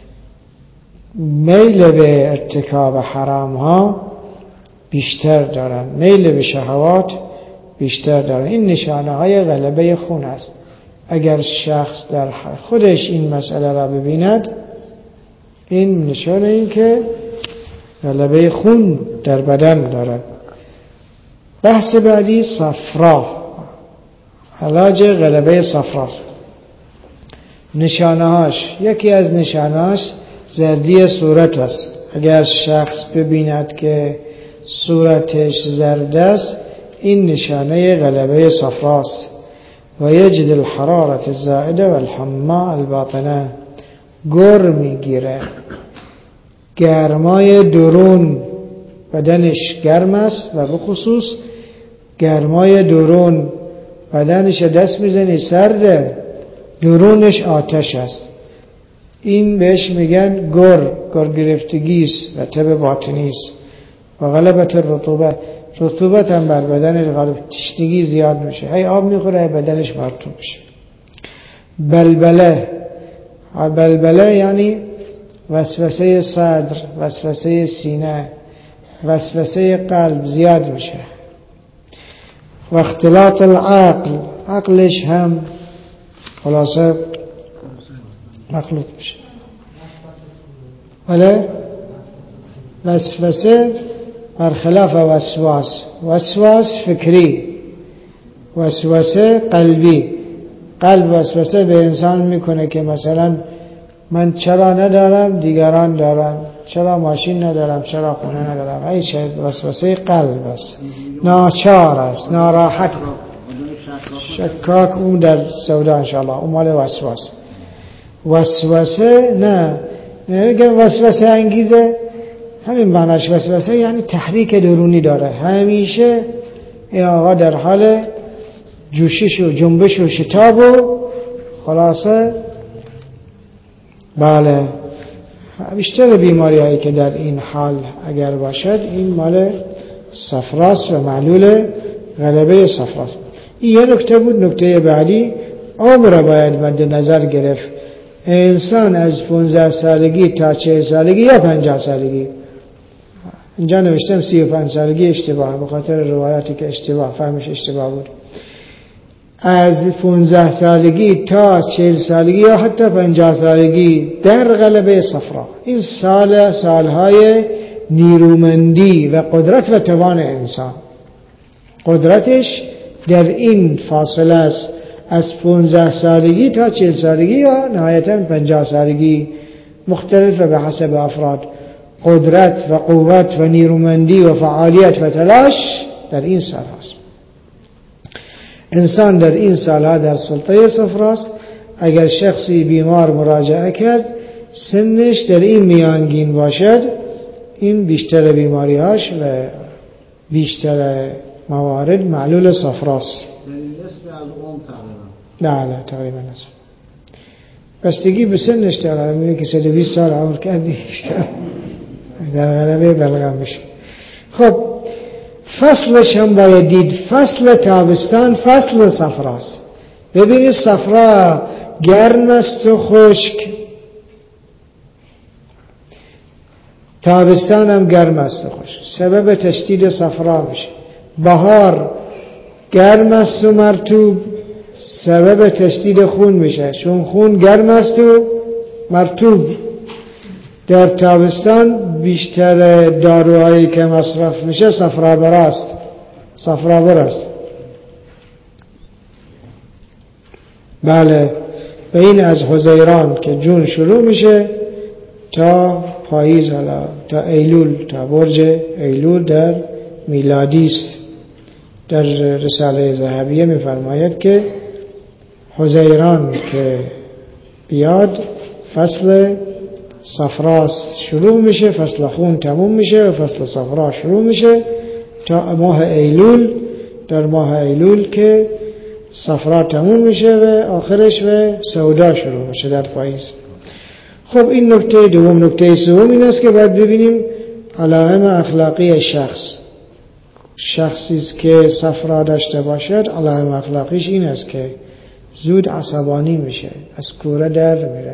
میل به ارتکاب حرامها بیشتر دارن، میل به شهوات بیشتر دارن. این نشانه های غلبه خون است. اگر شخص در خودش این مسئله را ببیند این نشانه این که غلبه خون در بدن دارد. بحث بعدی صفرا، علاج غلبه صفراست. نشانه‌هاش، یکی از نشانه‌هاش زردی صورت است. اگر شخص ببیند که صورتش زرد است این نشانه غلبه صفراست. و یجد الحرارة الزائده و الحماء الباطنه، گر میگیره، گرمای درون، بدنش گرم است و به خصوص گرمای درون، بدنش دست میزنی سرده، درونش آتش است. این بهش میگن گر گرفتگی است و تب باطنی است. و غلبت رطوبت هم بر بدنش غالب، تشنگی زیاد میشه، هی آب میخوره، بدنش مرطوب میشه. بلبله یعنی وسوسه صدر، وسوسه سینه، وسوسه قلب زیاد میشه. و اختلاط العقل، عقلش هم خلاصه مخلوط میشه. ولی وسوسه برخلاف وسواس فکری، وسوسه قلبی. قلب وسوسه به انسان میکنه که مثلا من چرا ندارم دیگران دارن، چرا ماشین ندارم، چرا خونه ندارم. این وسوسه قلب است، ناچار است، ناراحت، شکاک. اون در سودا انشاءالله اون مال وسواس. وسوسه نه میگم وسوسه انگیزه، همین معناش وسوسه یعنی تحریک درونی داره، همیشه این آقا در حال جوشش و جنبش و شتاب و خلاصه بله، بیشتر بیماری هایی که در این حال اگر باشد این مال صفراست و معلول غلبه صفراست. این یه نکته بود. نکته بعدی، آب را باید مد نظر گرفت. انسان از 15 سالگی تا 40 سالگی یا 50 سالگی، اینجا نوشتم 35 سالگی اشتباه، به خاطر روایاتی که اشتباه فهمش اشتباه بود. از 15 سالگی تا 40 سالگی یا حتی 50 سالگی در غلبه صفرا، این سالهای نیرومندی و قدرت و توان انسان. قدرتش در این فاصله است، از 15 سالگی تا 40 سالگی یا نهایتاً 50 سالگی، مختلف به حسب افراد. قدرت و قوت و نیرومندی و فعالیت و تلاش در این سال هست. انسان در این سالها در سلطه صفراست. اگر شخصی بیمار مراجعه کرد سنش در این میانگین باشد، این بیشتر بیماریهاش و بیشتر موارد معلول صفراست. نه تقریبا نصف. بستگی به سنش داره. میگه که 120 سال عمر کردی در غلبه بلغم میشه. خب فصلش هم باید دید. فصل تابستان فصل صفراست. ببینید صفرا گرم است و خشک، تابستان هم گرم است و خشک، سبب تشدید صفرا میشه. بهار گرم است و مرطوب، سبب تشدید خون میشه، چون خون گرم است و مرطوب. در تابستان بیشتر داروهایی که مصرف میشه صفرابر است. بله، و این از حزیران که جون شروع میشه تا پاییز، حالا تا ایلول، تا برج ایلول در میلادی است. در رساله ذهبیه میفرماید که حزیران که بیاد فصل صفراست شروع میشه، فصل خون تموم میشه و فصل صفرا شروع میشه تا ماه ایلول. در ماه ایلول که صفرا تموم میشه و آخرش و سودا شروع میشه در پاییز. خب این نکته دوم. نکته سوم این است که باید ببینیم علائم اخلاقی شخصی که صفرا داشته باشد، علائم اخلاقیش این است که زود عصبانی میشه، از کوره در میره،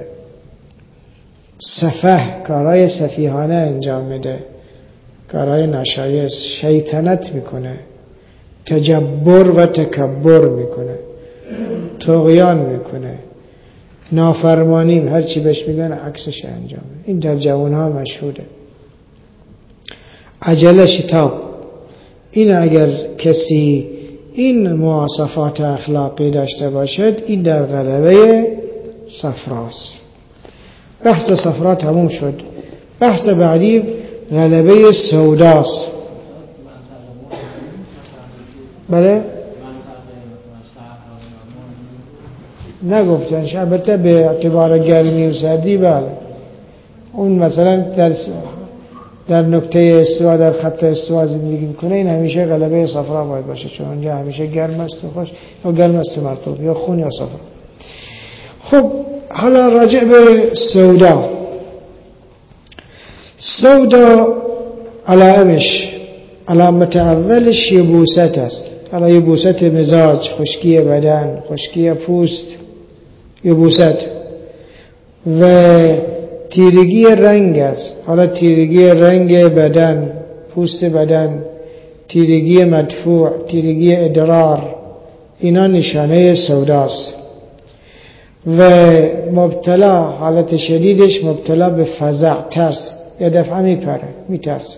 سفه، کارهای سفیهانه انجام میده، کارهای ناشایست، شیطنت میکنه، تجبر و تکبر میکنه، طغیان میکنه، نافرمانی، هر چی بهش میگن عکسش انجام. این در جوانها مشهوده. عجله، شتاب. این اگر کسی این مواصفات اخلاقی داشته باشد، این در غلبه صفراست. بحث صفرا تموم شد. بحث بعدی غلبه سوداست. بله؟ نگفتن البته به اعتبار گرمی و سردی. بله، اون مثلا در نقطه استوا، در خط استوا زندگی میکنه، این همیشه غلبه صفرا باید باشه، چون اونجا همیشه گرم است و خوش، یا گرم است مرطوب، یا خون یا صفرا. خب حالا راجع به سودا. سودا علامت اولش یبوست است. حالا یبوست مزاج، خشکی بدن، خشکی پوست، یبوست و تیرگی رنگ است. حالا تیرگی رنگ بدن، پوست بدن، تیرگی مدفوع، تیرگی ادرار، اینا نشانه سوداست. و مبتلا، حالت شدیدش مبتلا به فزع، ترس، یا دفعه میترس.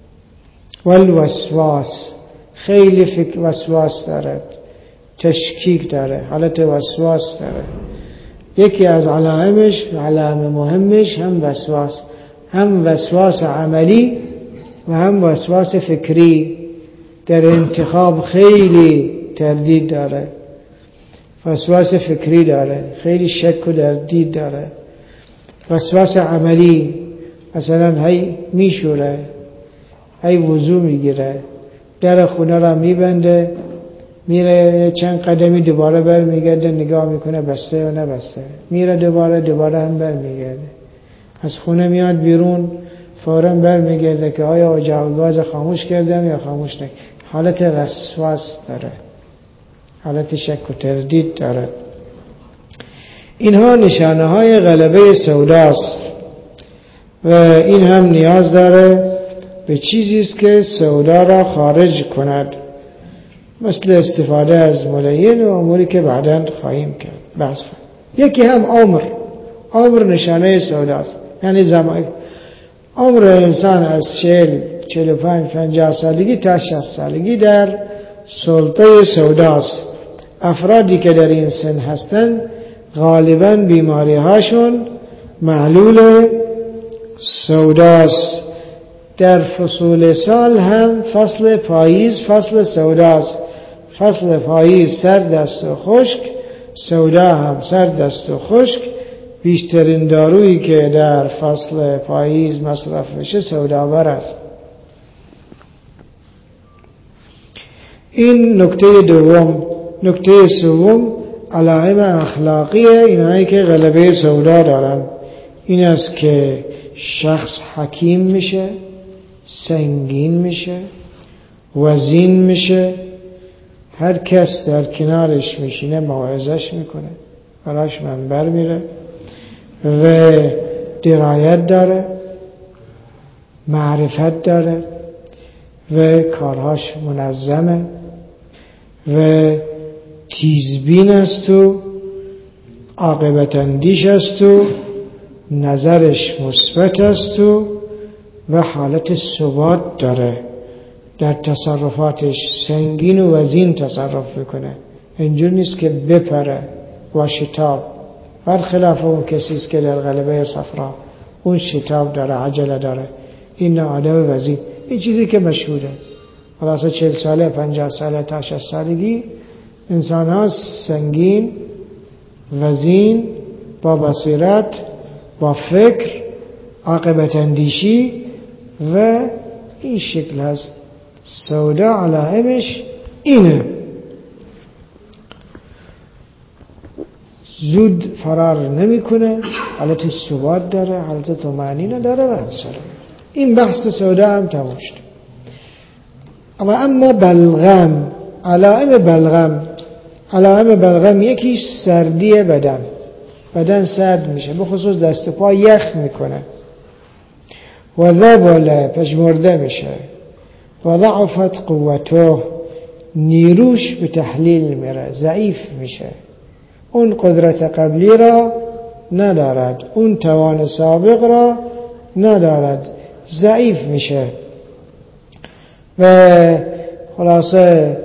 والوسواس، خیلی وسواس داره، تشکیک داره، حالت وسواس داره. یکی از علائمش، علائم مهمش هم وسواس عملی و هم وسواس فکری. در انتخاب خیلی تردید داره، وسواس فکری داره، خیلی شک و تردید داره. وسواس عملی، مثلا هی میشوره، هی وضو میگیره، در خونه را میبنده، میره چند قدمی دوباره برمیگرده نگاه میکنه بسته یا نبسته، میره دوباره هم برمیگرده، از خونه میاد بیرون فوراً برمیگرده که آیا اجاق گاز خاموش کردم یا خاموش نکردم. حالت وسواس داره، حالت شک و تردید داره. اینها نشانه های غلبه سوداست و این هم نیاز داره به چیزی است که سودا را خارج کند، مثل استفاده از ملین و اموری که بعداً خواهیم کرد بحث. یکی هم عمر نشانه سوداست، یعنی زمان عمر انسان از 40-45-50 سالگی تا 60 سالگی در سلطه سوداست. افرادی که در این سن هستند غالباً بیماری هاشون معلول سوداست. در فصول سال هم فصل پاییز فصل سوداست. فصل پاییز سرد است و خشک، سودا هم سرد است و خشک. بیشترین دارویی که در فصل پاییز مصرف میشه سوداور است. این نکته دوم. نکته سوم علائم اخلاقی اینایی که غلبه سودا دارن این است که شخص حکیم میشه، سنگین میشه، وزین میشه، هر کس در کنارش میشینه موعظش میکنه، براش منبر میره و درایت داره، معرفت داره و کارهاش منظمه و تیزبین است و عاقبت اندیش است و نظرش مثبت است و حالت ثبات داره، در تصرفاتش سنگین و وزین تصرف میکنه، اینجور نیست که بپره و شتاب، برخلاف اون کسی است که در غلبه صفرا اون شتاب داره، عجله داره. این آدم وزین. این چیزی که مشهوره. خلاصه 40 ساله 50 ساله تا 60 سالگی انسان ها سنگین، وزین، با بصیرت، با فکر، عاقبت اندیشی و این شکل هست. سودا علائمش اینه. زود فرار نمیکنه، حالت ثبات داره، حالت طمأنینه داره و همسره. این بحث سودا هم تموم شد. اما بلغم، علائم بلغم یکیش سردی بدن سرد میشه، به خصوص دست و پا یخ میکنه، و ذبل پژمرده میشه، و ضعفت قوته نیروش به تحلیل میره، ضعیف میشه، اون قدرت قبلی را ندارد، اون توان سابق را ندارد، ضعیف میشه و خلاصه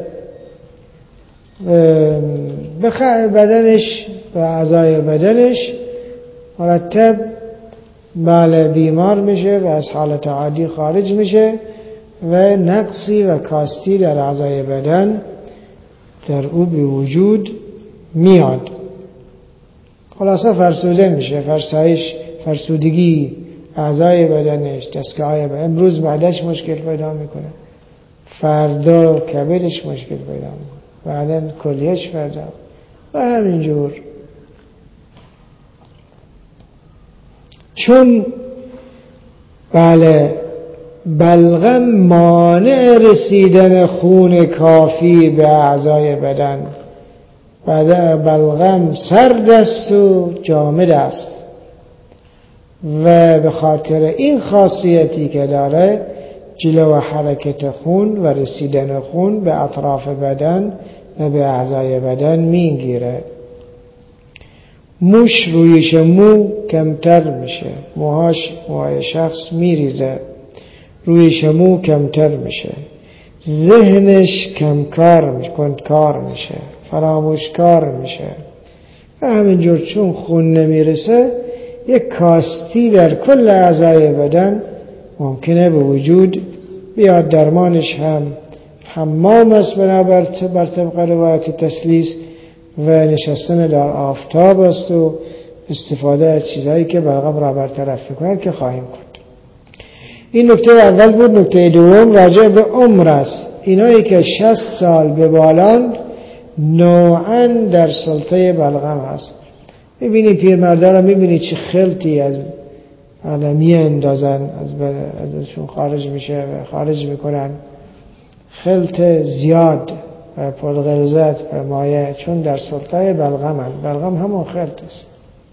بدنش و اعضای بدنش مرتب بیمار میشه و از حالت عادی خارج میشه و نقصی و کاستی در اعضای بدن در او به وجود میاد. خلاصه فرسوده میشه، فرسودگی اعضای بدنش، دستگاه بدن. امروز معده‌اش مشکل پیدا میکنه، فردا کبدش مشکل پیدا میکنه، بعدن کلیهش فردا و همینجور. چون بلغم مانع رسیدن خون کافی به اعضای بدن، بلغم سرد است و جامد است و به خاطر این خاصیتی که داره جلو حرکت خون و رسیدن خون به اطراف بدن و به اعضای بدن میگیره. موش رویش مو کمتر میشه، موهای شخص میریزه، رویش مو کمتر میشه، ذهنش کندکار میشه، فراموشکار میشه و همینجور. چون خون نمیرسه یک کاستی در کل اعضای بدن ممکنه به وجود بیاد. درمانش هم حمام است بر طبق روایت تسلیس و نشستن در آفتاب است و استفاده از چیزهایی که بلغم را برطرف میکنن که خواهیم کرد. این نکته اول بود. نکته دوم راجع به عمر است. اینایی که 60 سال به بالان نوعاً در سلطه بلغم هست. میبینی پیرمردان رو میبینی چه خلطی از علمی اندازن، ازشون خارج میکنن، خلط زیاد و پرغلظت و مایه، چون در سلطه بلغم همون خلط است.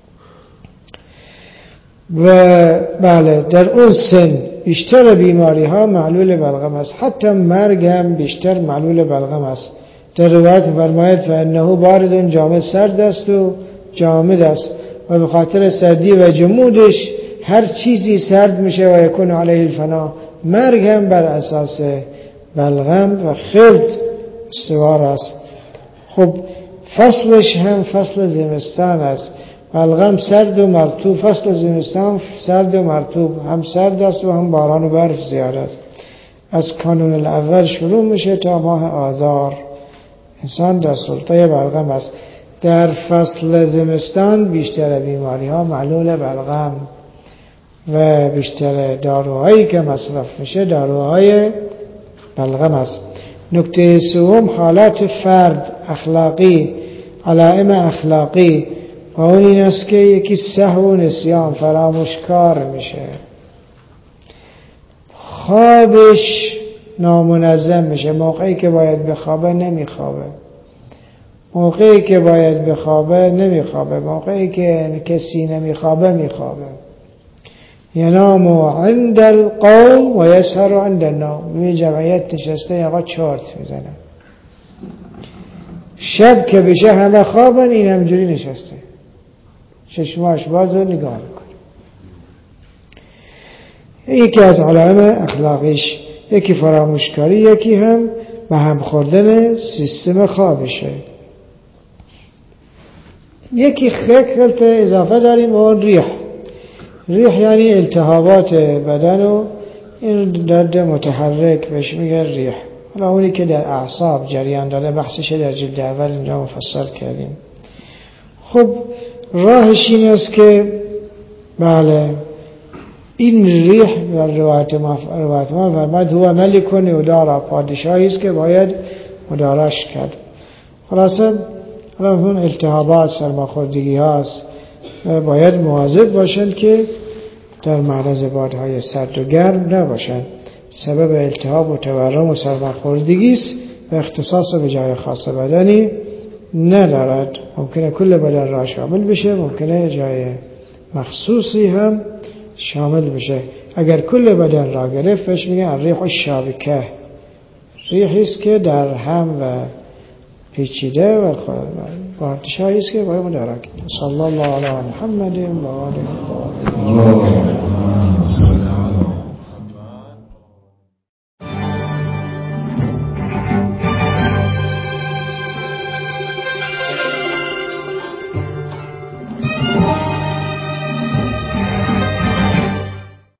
و بله در اون سن بیشتر بیماری ها معلول بلغم است، حتی مرگ هم بیشتر معلول بلغم است. در روایت فرماید فانه بارد جامد، سرد است و جامد است و به خاطر سردی و جمودش هر چیزی سرد میشه و یکون علیه الفنا. مرگ هم بر اساس بلغم و خلط استوار است. خب فصلش هم فصل زمستان است. بلغم سرد و مرطوب، فصل زمستان سرد و مرطوب، هم سرد است و هم باران و برف زیاد است. از کانون الاول شروع میشه تا ماه آذار انسان در سلطه بلغم است. در فصل زمستان بیشتر بیماری ها معلول بلغم و بیشتر داروهایی که مصرف میشه داروهای بلغم است. نکته سوم حالات فرد اخلاقی، علائم اخلاقی، و اون این است که یکی سهو و نسیان، فراموشکار میشه، خوابش نامنظم میشه، موقعی که باید بخوابه نمیخوابه، موقعی که باید بخوابه نمیخوابه، موقعی که کسی نمیخوابه میخوابه. ینام عند القوم و یسهر عند النوم. به جمعیت نشسته آقا چارت میزنه، شب که بشه همه خوابن، این همجوری نشسته چشماش باز رو نگاه میکنه. یکی از علائم اخلاقیش یکی فراموشکاری، یکی هم به هم خوردن سیستم خوابشه. یکی خلط اضافه داریم و اون ریح یعنی التهابات بدن و این درد متحرک بهش میگه ریح. حالا اونی که در اعصاب جریان داره بحثش در جلد اول اینجا مفصل کردیم. خب راهش این است که بله این ریح در روایت ما فرمود هو ملک یدارا، پادشاهی است که باید مداراش کرد. خلاصه اون التهابات سرماخوردگی هاست، باید مواظب باشند که در معرض بادهای سرد و گرم نباشند. سبب التهاب و تورم و سرماخوردگی است و اختصاص به جای خاص بدنی ندارد. ممکنه کل بدن را شامل بشه، ممکنه جای مخصوصی هم شامل بشه. اگر کل بدن را گرفت بهش میگن الریح الشابکه، ریحی است که در هم و پیچیده و پادشاهی است که باید مدارک. صلی الله علی محمد و آله و